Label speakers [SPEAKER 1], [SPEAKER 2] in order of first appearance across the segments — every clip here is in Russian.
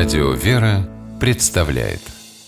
[SPEAKER 1] Радио «Вера» представляет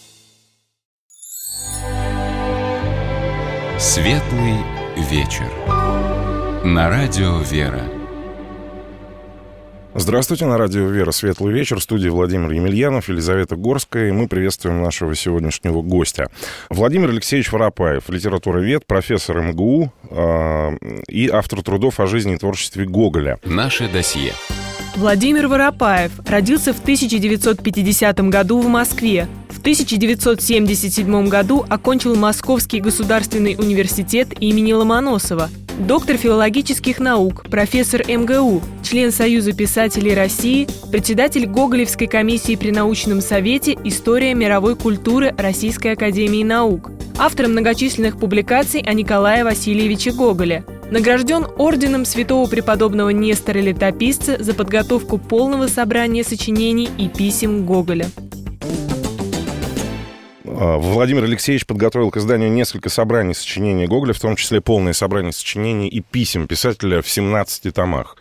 [SPEAKER 1] Светлый вечер на Радио «Вера».
[SPEAKER 2] Здравствуйте, на радио «Вера» «Светлый вечер», в студии Владимир Емельянов, Елизавета Горская, и мы приветствуем нашего сегодняшнего гостя. Владимир Алексеевич Воропаев, литературовед, профессор МГУ и автор трудов о жизни и творчестве Гоголя.
[SPEAKER 1] Наше досье.
[SPEAKER 3] Владимир Воропаев родился в 1950 году в Москве. В 1977 году окончил Московский государственный университет имени Ломоносова. Доктор филологических наук, профессор МГУ, член Союза писателей России, председатель Гоголевской комиссии при научном совете «История мировой культуры Российской академии наук», автор многочисленных публикаций о Николае Васильевиче Гоголе. Награжден орденом святого преподобного Нестора Летописца за подготовку полного собрания сочинений и писем Гоголя.
[SPEAKER 2] Владимир Алексеевич подготовил к изданию несколько собраний сочинений Гоголя, в том числе полное собрание сочинений и писем писателя в 17 томах.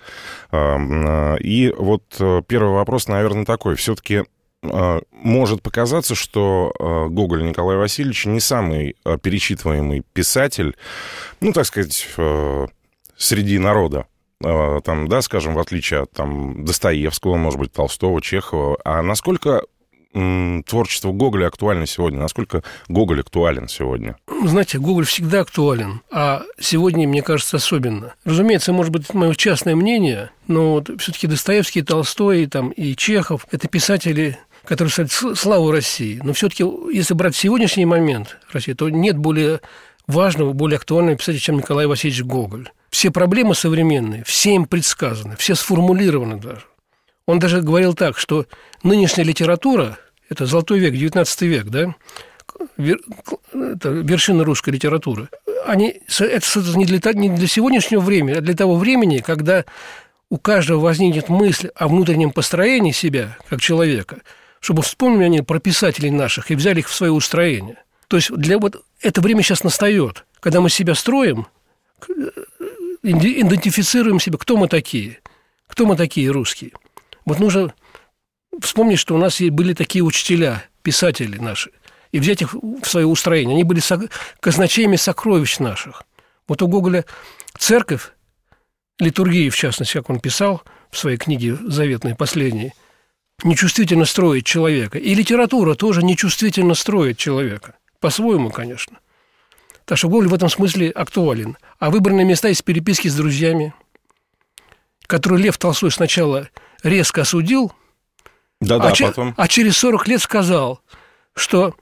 [SPEAKER 2] И вот первый вопрос, наверное, такой. Все-таки может показаться, что Гоголь Николай Васильевич не самый перечитываемый писатель, ну, так сказать, среди народа. Там, да, скажем, в отличие от там, Достоевского, может быть, Толстого, Чехова. А насколько творчество Гоголя актуально сегодня? Насколько Гоголь актуален сегодня?
[SPEAKER 4] Знаете, Гоголь всегда актуален, а сегодня, мне кажется, особенно. Разумеется, может быть, это мое частное мнение, но вот все-таки Достоевский, Толстой там, и Чехов – это писатели, которые ставят славу России. Но все-таки, если брать сегодняшний момент России, то нет более важного, более актуального писателя, чем Николай Васильевич Гоголь. Все проблемы современные, все им предсказаны, все сформулированы даже. Он даже говорил так, что нынешняя литература – это золотой век, 19 век, да? Это вершина русской литературы. Это не для сегодняшнего времени, а для того времени, когда у каждого возникнет мысль о внутреннем построении себя, как человека, чтобы вспомнили они про писателей наших и взяли их в свое устроение. То есть это время сейчас настает, когда мы себя строим, идентифицируем себя, кто мы такие русские. Вот нужно вспомнить, что у нас были такие учителя, писатели наши, и взять их в свое устроение. Они были казначеями сокровищ наших. Вот у Гоголя церковь, литургии, в частности, как он писал в своей книге заветной, последней, нечувствительно строит человека. И литература тоже нечувствительно строит человека. По-своему, конечно. Так что Гоголь в этом смысле актуален. А выбранные места из переписки с друзьями, которые Лев Толстой сначала резко осудил,
[SPEAKER 2] потом...
[SPEAKER 4] а через 40 лет сказал, что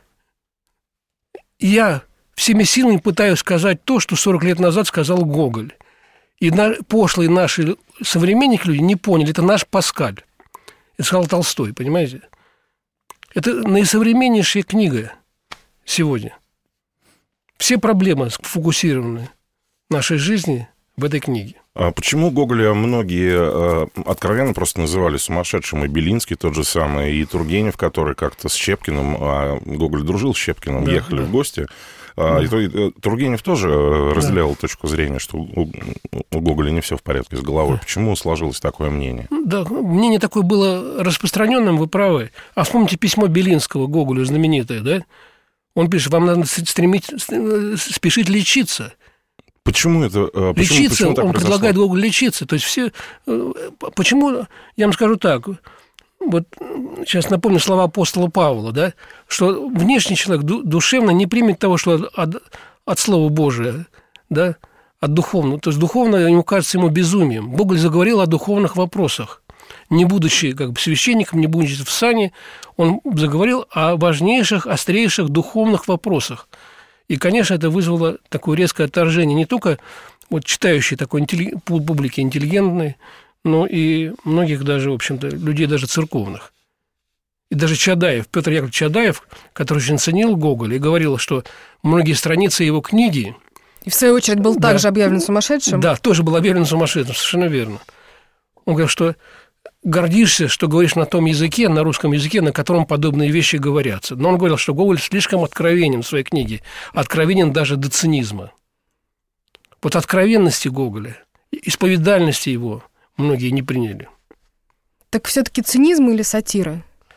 [SPEAKER 4] я всеми силами пытаюсь сказать то, что 40 лет назад сказал Гоголь. И пошлые наши современники люди не поняли, это наш Паскаль. Это сказал Толстой, понимаете? Это наисовременнейшая книга сегодня. Все проблемы сфокусированы в нашей жизни в этой книге.
[SPEAKER 2] А почему Гоголя многие откровенно просто называли сумасшедшим? И Белинский тот же самый, и Тургенев, который как-то с Щепкиным, а Гоголь дружил с Щепкиным, ехали в гости. И Тургенев тоже разделял точку зрения, что у Гоголя не все в порядке с головой. Почему сложилось такое мнение? Да,
[SPEAKER 4] мнение такое было распространенным, вы правы. А вспомните письмо Белинского Гоголю, знаменитое, да? Он пишет, вам надо спешить лечиться.
[SPEAKER 2] Почему это?
[SPEAKER 4] Лечиться,
[SPEAKER 2] почему так
[SPEAKER 4] он
[SPEAKER 2] произошло?
[SPEAKER 4] предлагает Гоголю лечиться. То есть все... Почему, я вам скажу так, вот сейчас напомню слова апостола Павла, да, что внешний человек душевно не примет того, что от Слова Божия, да, от духовного. То есть духовно ему кажется ему безумием. Гоголь заговорил о духовных вопросах. Не будучи как бы священником, не будучи в сане, он заговорил о важнейших, острейших духовных вопросах. И, конечно, это вызвало такое резкое отторжение не только вот читающей такой публики интеллигентной, но и многих даже, в общем-то, людей даже церковных. И даже Чадаев, Петр Яковлевич Чадаев, который очень ценил Гоголя и говорил, что многие страницы его книги...
[SPEAKER 5] И в свою очередь был также объявлен сумасшедшим?
[SPEAKER 4] Да, тоже был объявлен сумасшедшим, совершенно верно. Он говорил, что гордишься, что говоришь на том языке, на русском языке, на котором подобные вещи говорятся. Но он говорил, что Гоголь слишком откровенен в своей книге, откровенен даже до цинизма. Вот откровенности Гоголя, исповедальности его многие не приняли.
[SPEAKER 5] Так все-таки цинизм или сатира?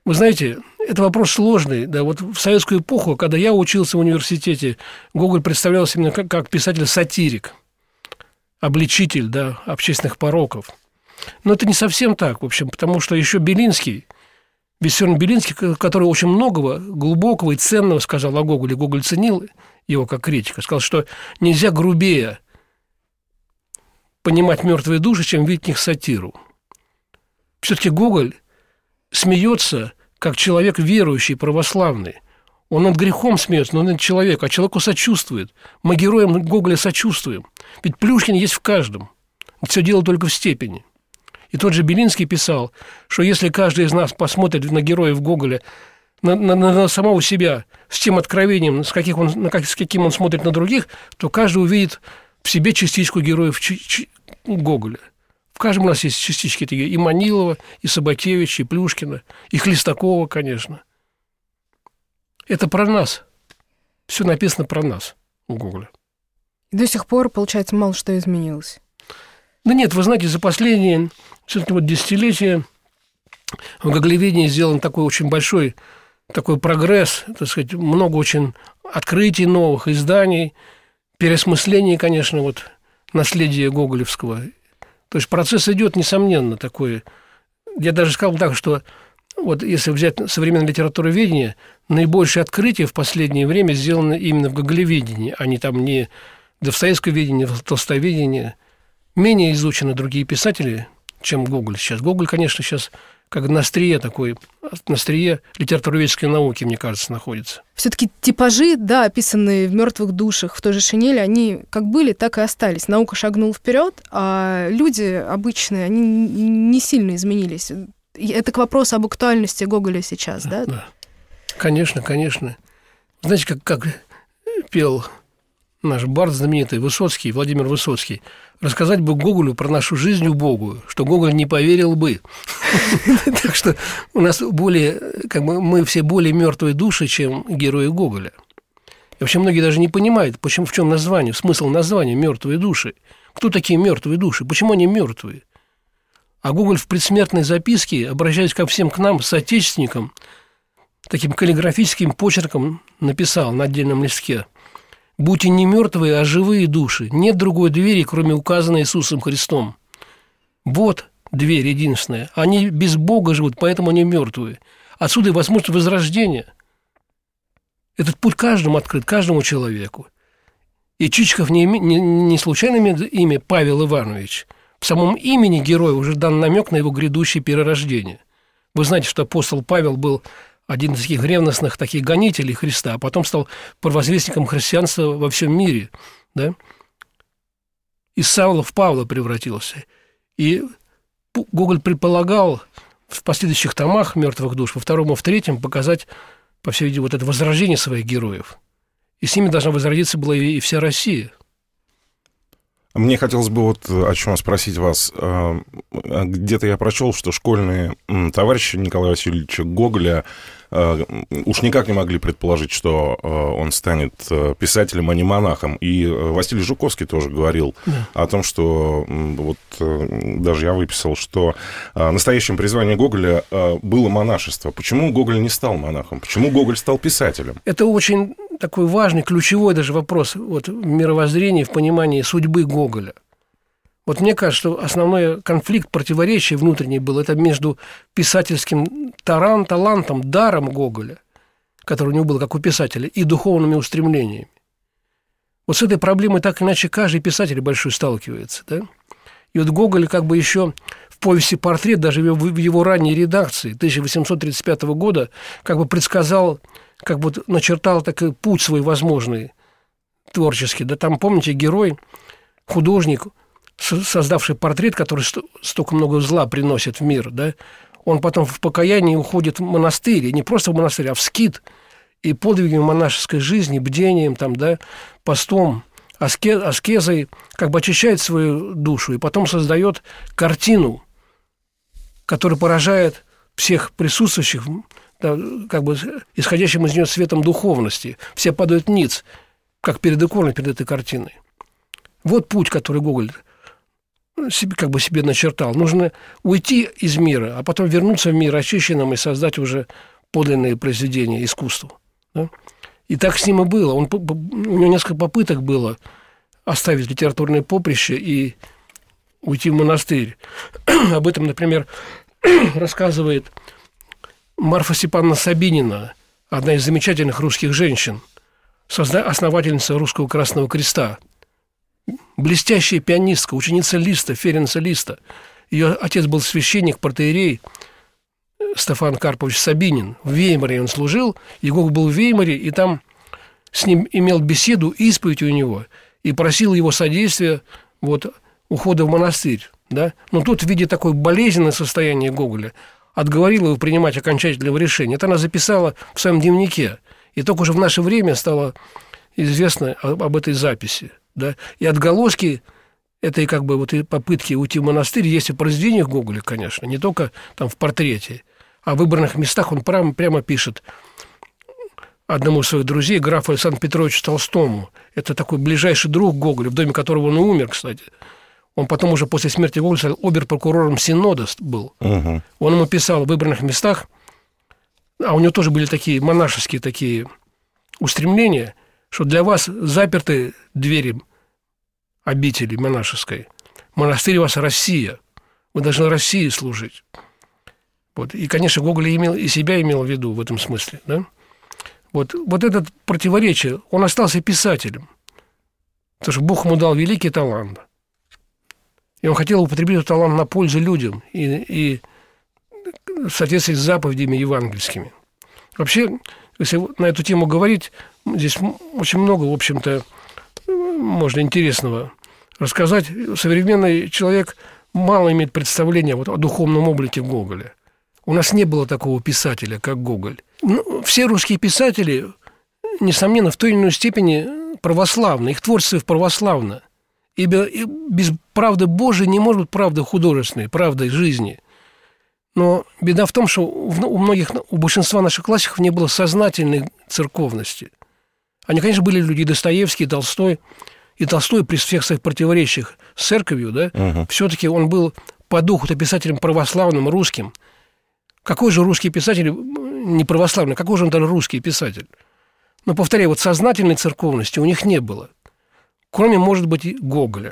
[SPEAKER 4] Вы знаете, это вопрос сложный. Да, вот в советскую эпоху, когда я учился в университете, Гоголь представлялся именно как писатель-сатирик, обличитель, да, общественных пороков. Но это не совсем так, в общем, потому что еще Белинский, Виссарион Белинский, который очень многого глубокого и ценного сказал о Гоголе, Гоголь ценил его как критика, сказал, что нельзя грубее понимать мертвые души, чем видеть в них сатиру. Все-таки Гоголь смеется как человек верующий, православный. Он над грехом смеется, но над человеком, а человеку сочувствует. Мы героям Гоголя сочувствуем. Ведь Плюшкин есть в каждом. Все дело только в степени. И тот же Белинский писал, что если каждый из нас посмотрит на героев Гоголя, на самого себя, с тем откровением, с каким он смотрит на других, то каждый увидит в себе частичку героев Гоголя. В каждом у нас есть частички и Манилова, и Сабатевича, и Плюшкина, и Хлестакова, конечно. Это про нас. Все написано про нас у Гоголя.
[SPEAKER 5] И до сих пор, получается, мало что изменилось.
[SPEAKER 4] Да нет, вы знаете, за последние все-таки вот десятилетия в гоголеведении сделан такой очень большой такой прогресс, так сказать, много очень открытий новых, изданий, переосмыслений, конечно, вот наследия гоголевского. То есть процесс идет, несомненно, такой. Я даже сказал так, что вот если взять современное литературоведение, наибольшие открытия в последнее время сделаны именно в гоголеведении, а не там не в достоевсковедении, в толстоведении. Менее изучены другие писатели, чем Гоголь сейчас. Гоголь, конечно, сейчас как на острие литературоведческой науки, мне кажется, находится.
[SPEAKER 5] Все-таки типажи, да, описанные в «Мертвых душах», в той же «Шинели», они как были, так и остались. Наука шагнула вперед, а люди обычные, они не сильно изменились. Это к вопросу об актуальности Гоголя сейчас, да?
[SPEAKER 4] Да. Конечно, конечно. Знаете, как пел наш бард знаменитый Высоцкий, Владимир Высоцкий: рассказать бы Гоголю про нашу жизнь убогую, что Гоголь не поверил бы. Так что у нас более, мы все более мертвые души, чем герои Гоголя. И вообще многие даже не понимают, почему, в чем название, смысл названия «мертвые души». Кто такие мертвые души? Почему они мертвые? А Гоголь в предсмертной записке, обращаясь ко всем к нам, соотечественникам, таким каллиграфическим почерком написал на отдельном листке: «Будьте не мертвые, а живые души. Нет другой двери, кроме указанной Иисусом Христом. Вот дверь единственная. Они без Бога живут, поэтому они мертвые. Отсюда и возможность возрождения. Этот путь каждому открыт, каждому человеку. И Чичиков не случайно имеет имя Павел Иванович. В самом имени героя уже дан намек на его грядущее перерождение. Вы знаете, что апостол Павел был один из таких ревностных таких гонителей Христа, а потом стал провозвестником христианства во всем мире. Да? Из Савла в Павла превратился. И Гоголь предполагал в последующих томах «Мертвых душ», во втором и в третьем, показать, по всей видимости, вот это возрождение своих героев. И с ними должна возродиться была и вся Россия.
[SPEAKER 2] Мне хотелось бы вот о чем спросить вас. Где-то я прочел, что школьные товарищи Николая Васильевича Гоголя уж никак не могли предположить, что он станет писателем, а не монахом. И Василий Жуковский тоже говорил о том, что вот даже я выписал, что настоящим призванием Гоголя было монашество. Почему Гоголь не стал монахом? Почему Гоголь стал писателем?
[SPEAKER 4] Это очень такой важный, ключевой даже вопрос вот, в мировоззрении, в понимании судьбы Гоголя. Вот мне кажется, что основной конфликт, противоречие внутренний был это между писательским талантом, даром Гоголя, который у него был как у писателя, и духовными устремлениями. Вот с этой проблемой так иначе каждый писатель большой сталкивается. Да? И вот Гоголь как бы еще в повести «Портрет», даже в его ранней редакции 1835 года, как бы предсказал, как бы начертал такой путь свой возможный, творческий. Да там, помните, герой, художник, создавший портрет, который столько много зла приносит в мир, да, он потом в покаянии уходит в монастырь, и не просто в монастырь, а в скит, и подвигами монашеской жизни, бдением, там, да, постом, аскезой как бы очищает свою душу, и потом создает картину, которая поражает всех присутствующих, да, как бы исходящим из нее светом духовности. Все падают ниц, как перед иконой, перед этой картиной. Вот путь, который Гоголь себе начертал. Нужно уйти из мира, а потом вернуться в мир очищенным и создать уже подлинные произведения искусства. Да? И так с ним и было. У него несколько попыток было оставить литературное поприще и уйти в монастырь. Об этом, например, рассказывает Марфа Степановна Сабинина, одна из замечательных русских женщин, основательница Русского Красного Креста, блестящая пианистка, ученица Листа, Ференца Листа. Ее отец был священник, протоиерей Стефан Карпович Сабинин. В Веймаре он служил, и Гоголь был в Веймаре, и там с ним имел беседу, исповедь у него, и просил его содействия ухода в монастырь. Да? Но тут, видя такое болезненное состояние Гоголя, отговорил его принимать окончательного решения. Это она записала в своем дневнике. И только уже в наше время стало известно об этой записи. Да? И отголоски этой и попытки уйти в монастырь есть и в произведениях Гоголя, конечно, не только там в портрете, а в выбранных местах он прямо пишет одному из своих друзей, графу Александру Петровичу Толстому. Это такой ближайший друг Гоголя, в доме которого он и умер, кстати. Он потом уже после смерти Гоголя стал обер-прокурором Синода был. Угу. Он ему писал в выбранных местах, а у него тоже были такие монашеские устремления, что для вас заперты двери обители монашеской. Монастырь у вас Россия. Вы должны России служить. И, конечно, Гоголь и себя имел в виду в этом смысле. Да? Вот это противоречие. Он остался писателем. Потому что Бог ему дал великий талант. И он хотел употребить этот талант на пользу людям и в соответствии с заповедями евангельскими. Вообще, если на эту тему говорить, здесь очень много, в общем-то, можно интересного рассказать. Современный человек мало имеет представления о духовном облике Гоголя. У нас не было такого писателя, как Гоголь. Все русские писатели, несомненно, в той или иной степени православны, их творчество православно. Ибо без правды Божией не может быть правды художественной, правды жизни. Но беда в том, что у большинства наших классиков не было сознательной церковности. Они, конечно, были люди Достоевский, Толстой. И Толстой при всех своих противоречиях с церковью, да, все-таки он был по духу-то писателем православным, русским. Какой же русский писатель не православный, какой же он тогда русский писатель? Но, повторяю, сознательной церковности у них не было. Кроме, может быть, и Гоголя.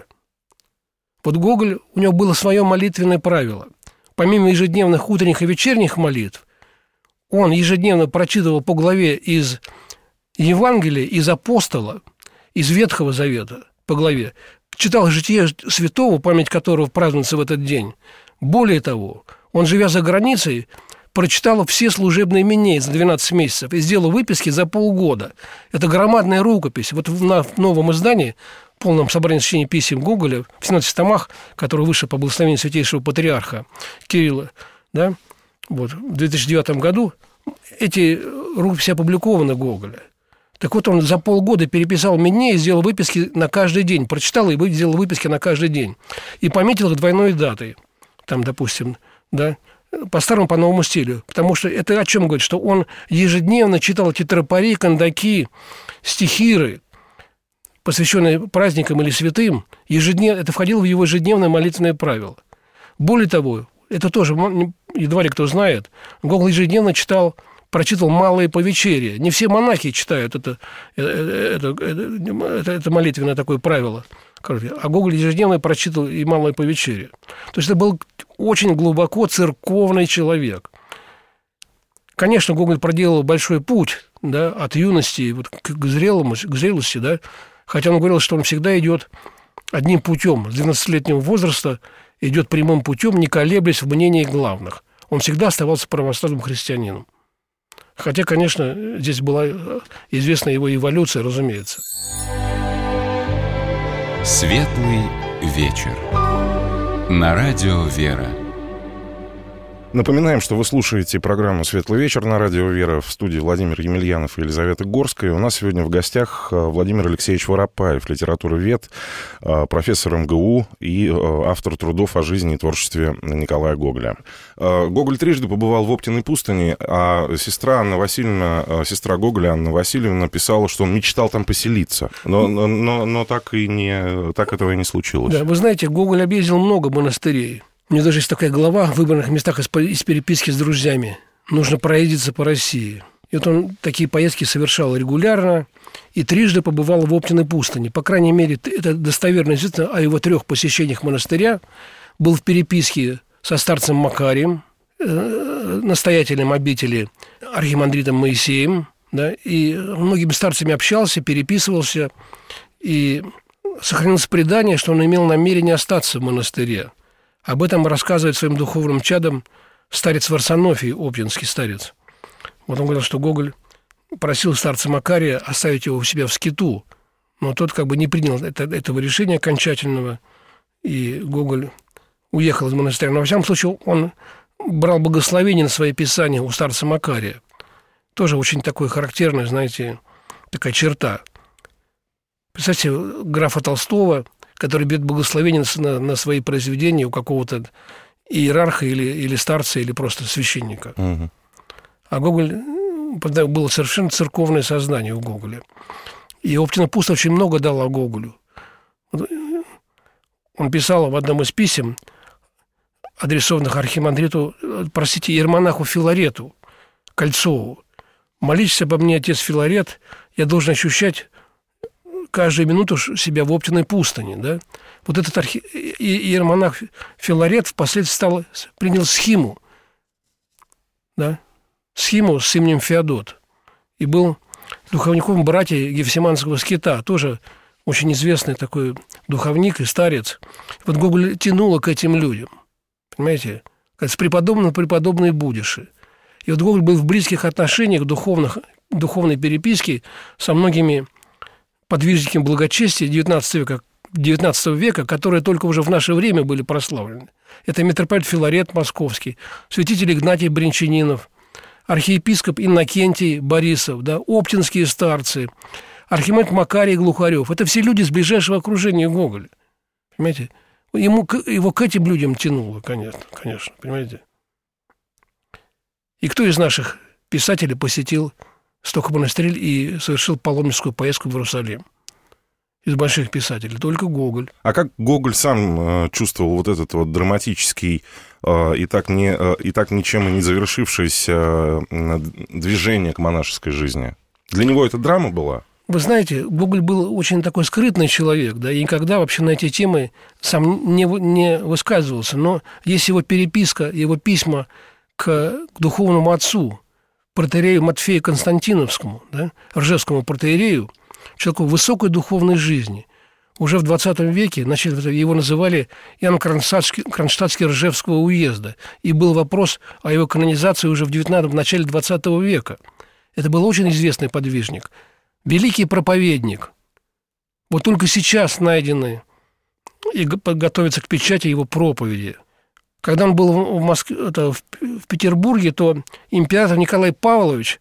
[SPEAKER 4] Гоголь, у него было свое молитвенное правило. Помимо ежедневных утренних и вечерних молитв, он ежедневно прочитывал по главе из Евангелия, из Апостола, из Ветхого Завета по главе, читал житие святого, память которого празднуется в этот день. Более того, он, живя за границей, прочитал все служебные именей за 12 месяцев и сделал выписки за полгода. Это громадная рукопись. В новом издании, в полном собрании сочинений писем Гоголя, в 17 томах, который вышел по благословению святейшего патриарха Кирилла, да, в 2009 году, эти рукописи опубликованы Гоголя. Так вот, он за полгода переписал именей и сделал выписки на каждый день. Прочитал и сделал выписки на каждый день. И пометил их двойной датой. Там, допустим, да, по старому, по новому стилю. Потому что это о чем говорит? Что он ежедневно читал эти тропари, кандаки, стихиры, посвященные праздникам или святым. Ежедневно, это входило в его ежедневное молитвенное правило. Более того, это тоже едва ли кто знает, Гоголь ежедневно прочитал «Малое повечерие». Не все монахи читают это молитвенное такое правило. А Гоголь ежедневно прочитал и «Малое повечерие». То есть это был очень глубоко церковный человек. Конечно, Гоголь проделал большой путь, да, от юности к зрелости, да, хотя он говорил, что он всегда идет одним путем. С 12-летнего возраста идет прямым путем, не колеблясь в мнении главных. Он всегда оставался православным христианином. Хотя, конечно, здесь была известна его эволюция, разумеется.
[SPEAKER 1] Светлый вечер. На радио «Вера».
[SPEAKER 2] Напоминаем, что вы слушаете программу «Светлый вечер» на радио «Вера». В студии Владимир Емельянов и Елизавета Горская. У нас сегодня в гостях Владимир Алексеевич Воропаев, литературовед, профессор МГУ и автор трудов о жизни и творчестве Николая Гоголя. Гоголь трижды побывал в Оптиной пустыне, а сестра Гоголя, Анна Васильевна, писала, что он мечтал там поселиться. Но так этого и не случилось.
[SPEAKER 4] Да, вы знаете, Гоголь объездил много монастырей. У меня даже есть такая глава в выбранных местах из переписки с друзьями. Нужно проездиться по России. И вот он такие поездки совершал регулярно и трижды побывал в Оптиной пустыне. По крайней мере, это достоверно известно о его 3 посещениях монастыря. Был в переписке со старцем Макарием, настоятелем обители архимандритом Моисеем, да, и многими старцами общался, переписывался, и сохранилось предание, что он имел намерение остаться в монастыре. Об этом рассказывает своим духовным чадам старец Варсонофий, оптинский старец. Вот он говорил, что Гоголь просил старца Макария оставить его у себя в скиту, но тот как бы не принял этого решения окончательного, и Гоголь уехал из монастыря. Но, во всяком случае, он брал благословение на свои писания у старца Макария. Тоже очень такой характерная, знаете, такая черта. Представьте, графа Толстого, который берет благословение на свои произведения у какого-то иерарха или старца, или просто священника. Угу. А Гоголь... Было совершенно церковное сознание у Гоголя. И Оптина пустыня очень много дала Гоголю. Он писал в одном из писем, адресованных архимандриту, иеромонаху Филарету Кольцову: «Молитесь обо мне, отец Филарет, я должен ощущать каждую минуту себя в Оптиной пустыне». Да? Вот этот иеромонах Филарет впоследствии принял схиму, да? Схиму с именем Феодот, и был духовником братьев Гефсиманского скита, тоже очень известный такой духовник и старец. Вот Гоголь тянуло к этим людям, понимаете, с преподобным преподобной будешь. И вот Гоголь был в близких отношениях духовной переписки со многими подвижниками благочестия XIX века, которые только уже в наше время были прославлены. Это митрополит Филарет Московский, святитель Игнатий Брянчанинов, архиепископ Иннокентий Борисов, да, оптинские старцы, архимандрит Макарий Глухарев. Это все люди из ближайшего окружения Гоголя. Понимаете? Его к этим людям тянуло, конечно, понимаете? И кто из наших писателей посетил столько монастырей и совершил паломническую поездку в Иерусалим? Из больших писателей только Гоголь.
[SPEAKER 2] А как Гоголь сам чувствовал вот этот вот драматический и так ничем и не завершившееся движение к монашеской жизни? Для него это драма была?
[SPEAKER 4] Вы знаете, Гоголь был очень такой скрытный человек, да, и никогда вообще на эти темы сам не высказывался. Но есть его переписка, его письма к духовному отцу, протоиерею Матфею Константиновскому, да, ржевскому протоиерею, человеку высокой духовной жизни. Уже в 20 веке его называли Иоанн Кронштадтский Ржевского уезда. И был вопрос о его канонизации уже в начале 20 века. Это был очень известный подвижник. Великий проповедник. Вот только сейчас найдены и готовятся к печати его проповеди. Когда он был в Петербурге, то император Николай Павлович,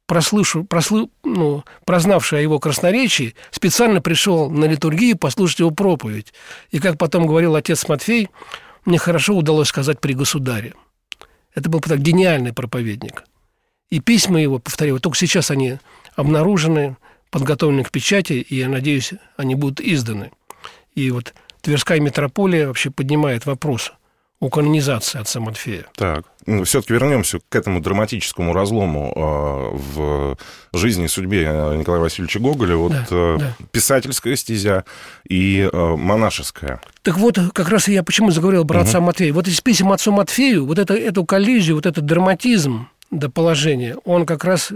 [SPEAKER 4] прознавший о его красноречии, специально пришел на литургию послушать его проповедь. И, как потом говорил отец Матфей, мне хорошо удалось сказать при государе. Это был гениальный проповедник. И письма его, повторяю, только сейчас они обнаружены, подготовлены к печати, и, я надеюсь, они будут изданы. И вот Тверская митрополия вообще поднимает вопрос о канонизации отца Матфея. Так,
[SPEAKER 2] все-таки вернемся к этому драматическому разлому в жизни и судьбе Николая Васильевича Гоголя. Вот да. Писательская стезя и монашеская.
[SPEAKER 4] Так вот, как раз я почему заговорил про отца Матфея. Вот из писем отцу Матфею, вот эту коллизию, вот этот драматизм до положения, он как раз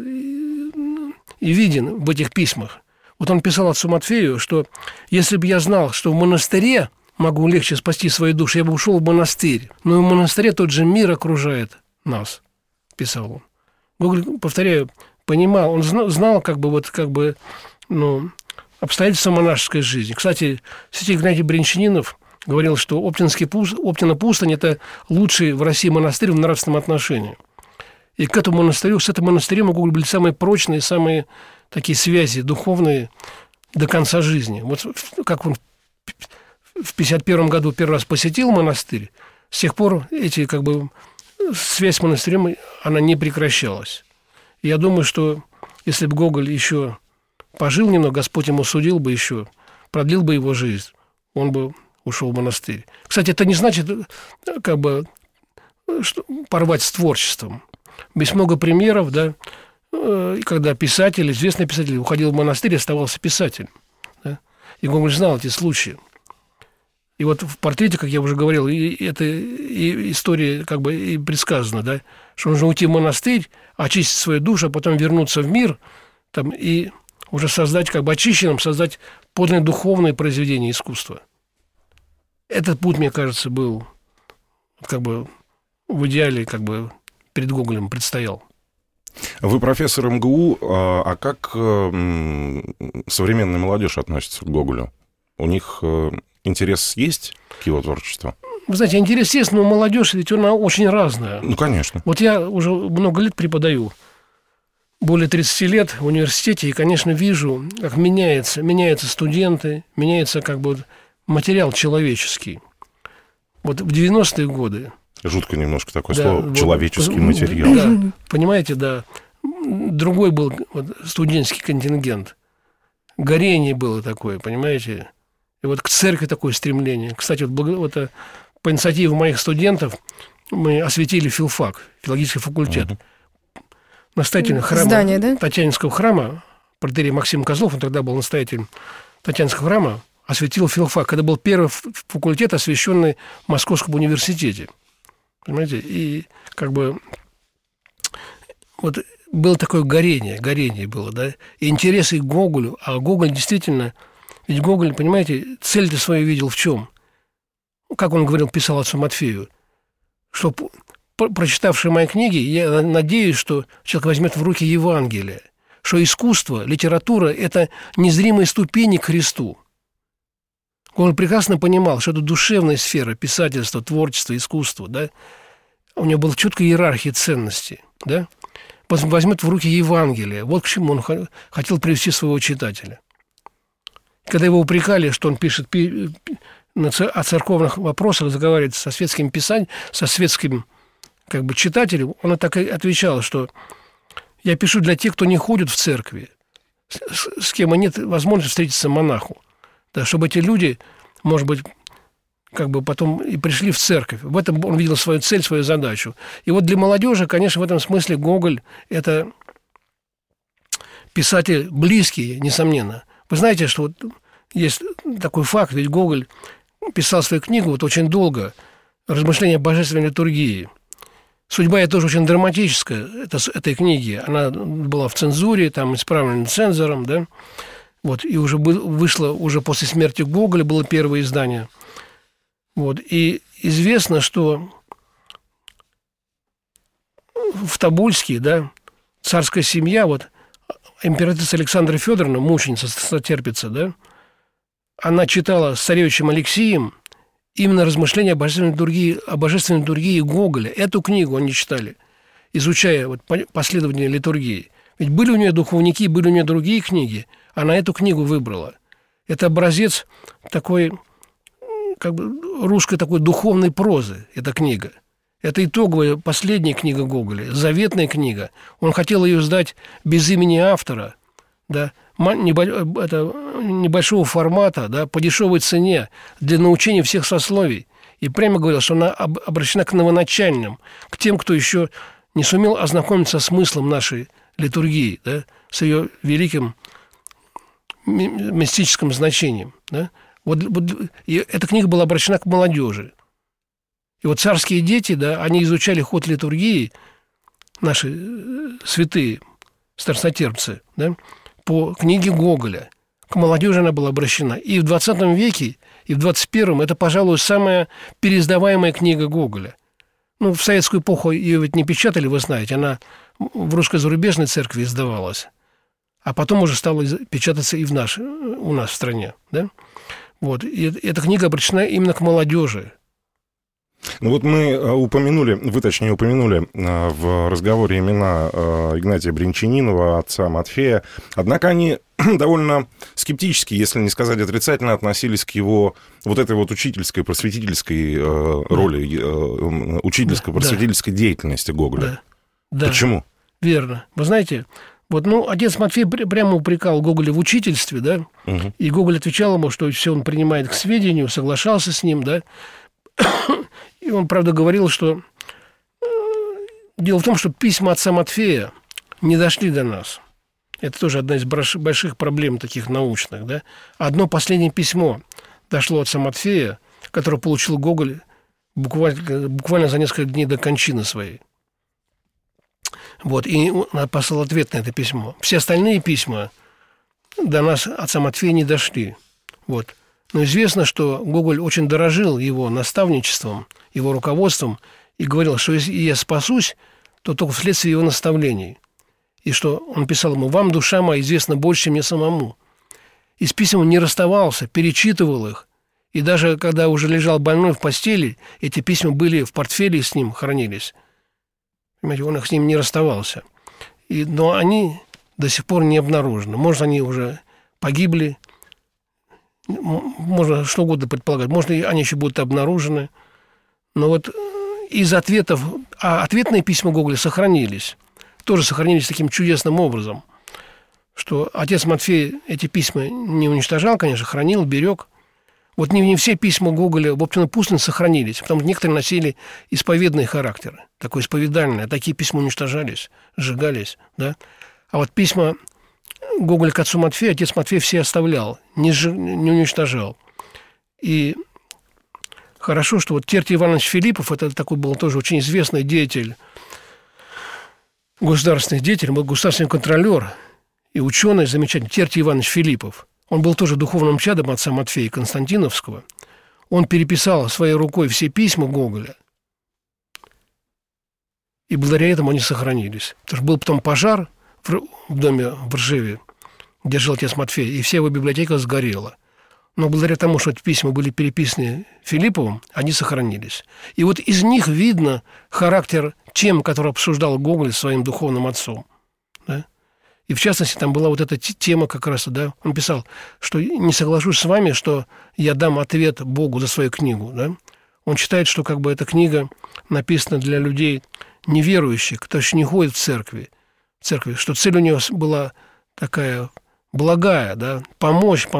[SPEAKER 4] и виден в этих письмах. Вот он писал отцу Матфею, что если бы я знал, что в монастыре могу легче спасти свою душу, я бы ушел в монастырь. Но и в монастыре тот же мир окружает нас, писал он. Гоголь, повторяю, понимал, он знал обстоятельства монашеской жизни. Кстати, святитель Игнатий Брянчанинов говорил, что Оптина пустынь – это лучший в России монастырь в нравственном отношении. И с этим монастырем у Гоголя были самые прочные, самые такие связи духовные до конца жизни. Вот как он в 1951 году первый раз посетил монастырь, с тех пор связь с монастырем, она не прекращалась. Я думаю, что если бы Гоголь еще пожил немного, Господь ему судил бы еще, продлил бы его жизнь, он бы ушел в монастырь. Кстати, это не значит порвать с творчеством. Есть много примеров, да, когда писатель, известный писатель, уходил в монастырь и оставался писателем. Да? И Гоголь знал эти случаи. И вот в портрете, как я уже говорил, эта история и предсказана, да, что нужно уйти в монастырь, очистить свою душу, а потом вернуться в мир и уже создать, очищенным, создать подлинное духовное произведение искусства. Этот путь, мне кажется, был в идеале перед Гоголем предстоял.
[SPEAKER 2] Вы профессор МГУ, а как современная молодежь относится к Гоголю? У них интерес есть к его творчеству?
[SPEAKER 4] Вы знаете, интерес есть, но молодежь ведь она очень разная.
[SPEAKER 2] Ну, конечно.
[SPEAKER 4] Вот я уже много лет преподаю, более 30 лет в университете, и, конечно, вижу, как меняются студенты, меняется материал человеческий. Вот в 90-е годы...
[SPEAKER 2] Жутко немножко такое слово, человеческий материал.
[SPEAKER 4] Да, понимаете, да. Другой был студенческий контингент. Горение было такое, понимаете? И вот к церкви такое стремление. Кстати, по инициативе моих студентов мы осветили филфак, филологический факультет. Настоятель храма,
[SPEAKER 5] здание, да?
[SPEAKER 4] Татьянинского храма, протоиерей Максим Козлов, он тогда был настоятелем Татьянинского храма, осветил филфак. Это был первый факультет, освященный в Московском университете. Понимаете? И было такое горение было, да? И интересы к Гоголю. А Гоголь действительно... Ведь Гоголь, понимаете, цель-то свою видел в чем? Как он говорил, писал отцу Матфею, что, прочитавший мои книги, я надеюсь, что человек возьмет в руки Евангелие, что искусство, литература – это незримые ступени к Христу. Он прекрасно понимал, что это душевная сфера, писательство, творчество, искусство, да? У него была четкая иерархия ценностей, да? Возьмет в руки Евангелие. Вот к чему он хотел привести своего читателя. Когда его упрекали, что он пишет о церковных вопросах, заговаривает со светским писанием, со светским читателем, он так и отвечал, что я пишу для тех, кто не ходит в церкви, с кем нет возможности встретиться монаху, да, чтобы эти люди, может быть, потом и пришли в церковь. В этом он видел свою цель, свою задачу. И вот для молодежи, конечно, в этом смысле Гоголь – это писатель близкий, несомненно. Вы знаете, что есть такой факт, ведь Гоголь писал свою книгу очень долго, «Размышления о божественной литургии». Судьба ее тоже очень драматическая, этой книги. Она была в цензуре, исправлена цензором, да? И уже вышло уже после смерти Гоголя, было первое издание. И известно, что в Тобольске, да, царская семья, императрица Александра Федоровна, мученица, сотерпица, да, она читала с царевичем Алексеем именно размышления о божественной литургии Гоголя. Эту книгу они читали, изучая последовательные литургии. Ведь были у нее духовники, были у нее другие книги, она эту книгу выбрала. Это образец такой, русской такой духовной прозы, эта книга. Это итоговая последняя книга Гоголя, заветная книга. Он хотел ее издать без имени автора, да, небольшого формата, да, по дешевой цене, для научения всех сословий. И прямо говорил, что она обращена к новоначальным, к тем, кто еще не сумел ознакомиться с смыслом нашей литургии, да, с ее великим мистическим значением. Да. И эта книга была обращена к молодежи. И царские дети, да, они изучали ход литургии, наши святые старостотерпцы, да, по книге Гоголя. К молодежи она была обращена. И в 20 веке, и в 21-м это, пожалуй, самая переиздаваемая книга Гоголя. В советскую эпоху ее ведь не печатали, вы знаете, она в русской зарубежной церкви издавалась, а потом уже стала печататься и у нас в стране, да. Вот. И эта книга обращена именно к молодежи.
[SPEAKER 2] Ну вот мы упомянули в разговоре имена Игнатия Бринчанинова, отца Матфея. Однако они довольно скептически, если не сказать отрицательно, относились к его вот этой вот учительской, просветительской роли, учительской, просветительской деятельности Гоголя.
[SPEAKER 4] Да.
[SPEAKER 2] Почему?
[SPEAKER 4] Верно. Вы знаете, вот, отец Матфей прямо упрекал Гоголя в учительстве, да, и Гоголь отвечал ему, что все он принимает к сведению, соглашался с ним, да. И он, правда, говорил, что дело в том, что письма отца Матфея не дошли до нас. Это тоже одна из больших проблем таких научных. Да? Одно последнее письмо дошло от отца Матфея, которое получил Гоголь буквально за несколько дней до кончины своей. Вот, и он послал ответ на это письмо. Все остальные письма до нас отца Матфея не дошли. Вот. Но известно, что Гоголь очень дорожил его наставничеством, его руководством, и говорил, что если я спасусь, то только вследствие его наставлений. И что он писал ему: «Вам, душа моя, известна больше, чем мне самому». И с писем он не расставался, перечитывал их. И даже когда уже лежал больной в постели, эти письма были в портфеле и с ним хранились. Понимаете, он их с ним не расставался. Но они до сих пор не обнаружены. Может, они уже погибли, можно что угодно предполагать. Может, они еще будут обнаружены. Но вот из ответов... А ответные письма Гоголя сохранились. Тоже сохранились таким чудесным образом, что отец Матфей эти письма не уничтожал, конечно, хранил, берег. Вот не все письма Гоголя в Оптина Пустынь сохранились, потому что некоторые носили исповедный характер, такой исповедальный. А такие письма уничтожались, сжигались. Да? А вот письма Гоголя к отцу Матфею отец Матфей все оставлял, не уничтожал. И хорошо, что вот Тертий Иванович Филиппов, это такой был тоже очень известный деятель, государственный деятель, был государственный контролер и ученый замечательный, Тертий Иванович Филиппов. Он был тоже духовным чадом отца Матфея Константиновского. Он переписал своей рукой все письма Гоголя, и благодаря этому они сохранились. Потому что был потом пожар в доме в Ржеве, где жил отец Матфей, и вся его библиотека сгорела. Но благодаря тому, что эти письма были переписаны Филипповым, они сохранились. И вот из них видно характер тем, который обсуждал Гоголь с своим духовным отцом. Да? И в частности, там была вот эта тема как раз, да, он писал, что не соглашусь с вами, что я дам ответ Богу за свою книгу. Да? Он считает, что как бы эта книга написана для людей неверующих, кто еще не ходит в церкви, что цель у нее была такая благая, да, помочь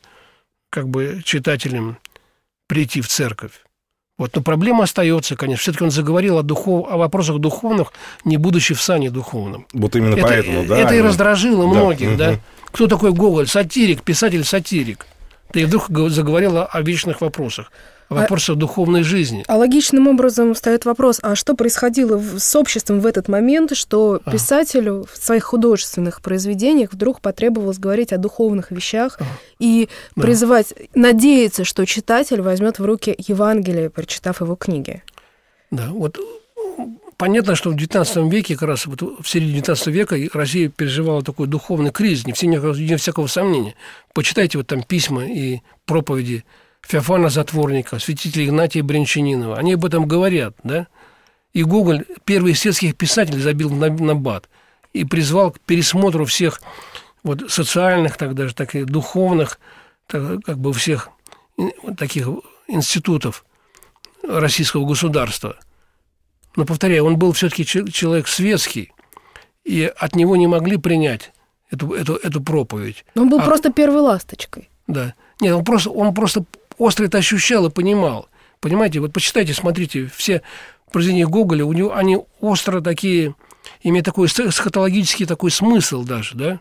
[SPEAKER 4] как бы читателям прийти в церковь. Вот, но проблема остается, конечно. Все-таки он заговорил о вопросах духовных, не будучи в сане духовном.
[SPEAKER 2] Вот именно поэтому, да.
[SPEAKER 4] Это и раздражило многих, да. Кто такой Гоголь? Сатирик, писатель-сатирик. Да и вдруг заговорил о вечных вопросах, о вопросах духовной жизни.
[SPEAKER 5] А логичным образом встает вопрос, а что происходило с обществом в этот момент, что писателю в своих художественных произведениях вдруг потребовалось говорить о духовных вещах и призывать, надеяться, что читатель возьмет в руки Евангелие, прочитав его книги?
[SPEAKER 4] Да, вот понятно, что в XIX веке, как раз вот в середине XIX века Россия переживала такой духовный кризис, не всякого сомнения. Почитайте вот там письма и проповеди Феофана Затворника, святителя Игнатия Бринчанинова. Они об этом говорят, да? И Гоголь, первый из светских писателей, забил на бат и призвал к пересмотру всех вот социальных, так даже так и духовных, так, как бы всех таких институтов российского государства. Но, повторяю, он был все-таки человек светский, и от него не могли принять эту проповедь.
[SPEAKER 5] Он был просто первой ласточкой.
[SPEAKER 4] Да. Нет, он просто остро это ощущал и понимал. Понимаете, вот почитайте, смотрите, все произведения Гоголя, у него они остро такие, имеют такой эсхатологический такой смысл даже, да?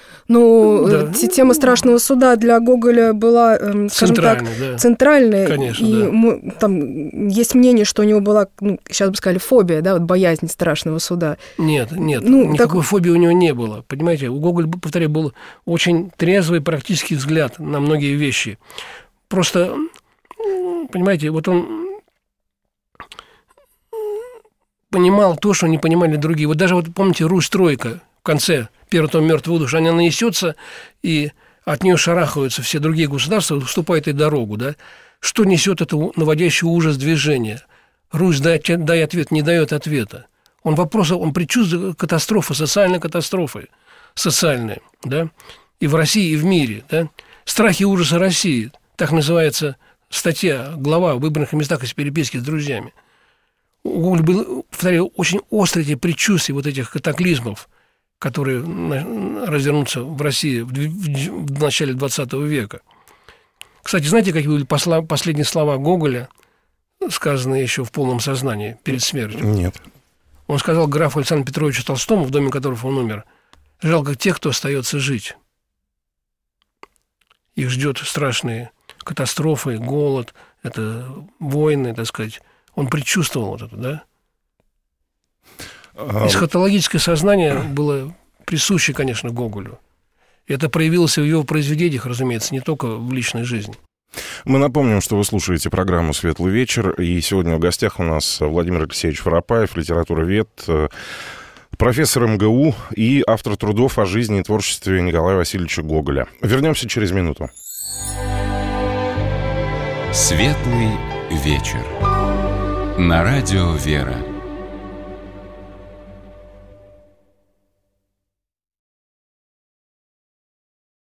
[SPEAKER 5] Ну, да. Тема страшного суда для Гоголя была, центральная.
[SPEAKER 4] Конечно,
[SPEAKER 5] и там есть мнение, что у него была, сейчас бы сказали, фобия, да, вот боязнь страшного суда.
[SPEAKER 4] Нет, никакой фобии у него не было. Понимаете, у Гоголя, повторяю, был очень трезвый практический взгляд на многие вещи. Просто, понимаете, вот он понимал то, что не понимали другие. Вот даже, вот помните, Русь-тройка в конце первого тома «Мертвых душ», она нанесется, и от нее шарахаются все другие государства, уступает ей дорогу, да? Что несет это наводящий ужас движение? Русь, дай ответ, не дает ответа. Он предчувствует катастрофы, социальные катастрофы, социальные, да? И в России, и в мире, да? «Страхи и ужасы России», так называется статья, глава в выбранных местах из переписки с друзьями. У Гоголя было, повторяю, очень острые эти предчувствия вот этих катаклизмов, которые развернутся в России в начале XX века. Кстати, знаете, какие были последние слова Гоголя, сказанные еще в полном сознании перед смертью?
[SPEAKER 2] Нет.
[SPEAKER 4] Он сказал графу Александру Петровичу Толстому, в доме которого он умер: «Жалко тех, кто остается жить. Их ждет страшные катастрофы, голод, это войны, так сказать». Он предчувствовал вот это, да? Эсхатологическое сознание было присуще, конечно, Гоголю. И это проявилось в его произведениях, разумеется, не только в личной жизни.
[SPEAKER 2] Мы напомним, что вы слушаете программу «Светлый вечер», и сегодня в гостях у нас Владимир Алексеевич Воропаев, литературовед, профессор МГУ и автор трудов о жизни и творчестве Николая Васильевича Гоголя. Вернемся через минуту.
[SPEAKER 1] «Светлый вечер» на радио «Вера».